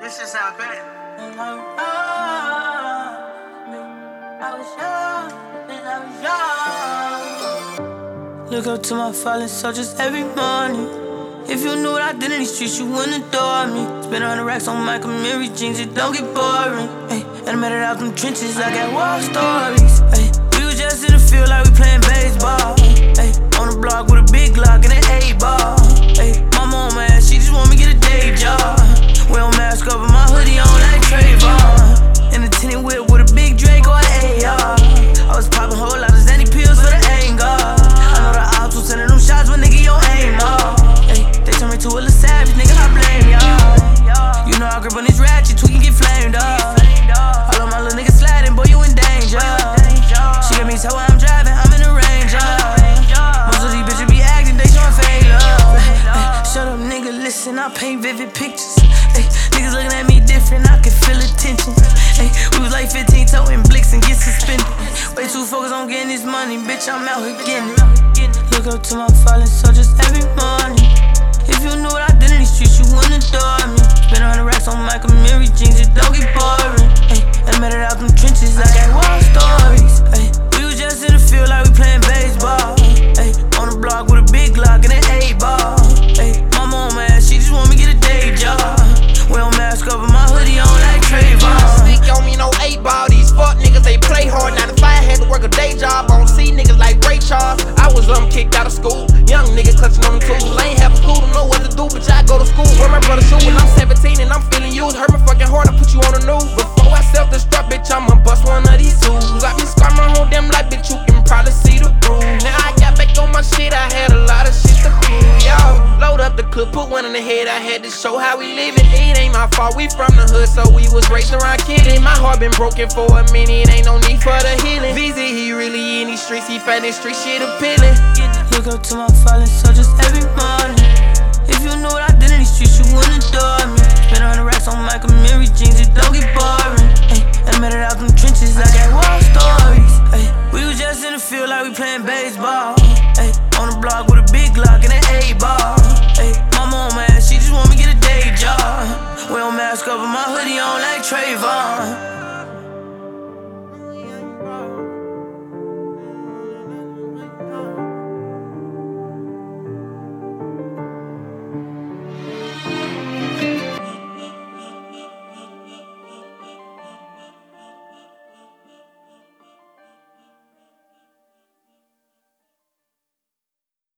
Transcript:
This just how bad. Look up to my fallen soldiers every morning. If you knew what I did in these streets, you wouldn't adore me. Spend 100 racks on Michael Mary jeans, it don't get boring. Ay, and I made it out them trenches, I got war stories. Ay, we was just in the field like we playing baseball. Ay, on the block with a big Glock and an 8-ball. Ay, my mama ass, she just want me to get a day job. We don't mask up with my hoodie on like Trayvon. In the tinted whip with a big Drake or an AR. I was popping whole lot of Zanny pills for the anger. I know the ops was sending them shots, but nigga, your aim off. They turn me to a little savage, nigga, I blame y'all. You know I grip on this ratchet, we can get flamed up. All of my little niggas sliding, boy, you in danger. She got me so while I'm driving, I'm in the Ranger. Most of these bitches be acting, they showing fake love. Shut up, nigga, listen, I paint vivid pictures. Niggas looking at me different, I can feel attention. We was like 15 toting blicks and get suspended. Way too focused on getting this money, bitch, I'm out here getting it. Look up to my fallen soldiers every morning. If you knew what I did in these streets, you wouldn't adore me. Spend 100 racks on Michael Mary jeans, it don't get boring. And I made it out them trenches, I got war stories. We was just in the field like we playing baseball. On the block with a big Glock and an 8-ball. My mama ass, she just want me to get a day job. We don't mask up with my hoodie on like Trayvon. Stick on me, no 8-ball. These fuck niggas, they play hard. 9 to 5, had to work a day job. I don't see niggas like Ray Charles. I was kicked out of school. Young nigga clutching on them tools. I ain't have a clue, don't know what to do, but I go to school. Where my brother shoot when I'm 17 and I'm feeling used. Hurt my fucking heart, I put you on the news. Before I self-destruct, bitch, I'ma bust one of these tools. I been scarred my whole damn life, bitch, you can probably see the bruise. Now I got back on my shit, I had a lot of shit to prove, y'all. Load up the clip, put one in the head, I had to show how we living. It ain't my fault, we from the hood, so we was raised around kidding. My heart been broken for a minute, ain't no need for the healing. VZ, he really in these streets, he found this street shit appealing. Look up to my fallen soldiers every morning. If you knew what I did in these streets, you wouldn't adore me. Spend 100 racks on Michael Mary jeans, it don't get boring. And I made it out them trenches, I got war stories. We was just in the field like we playing baseball. On the block with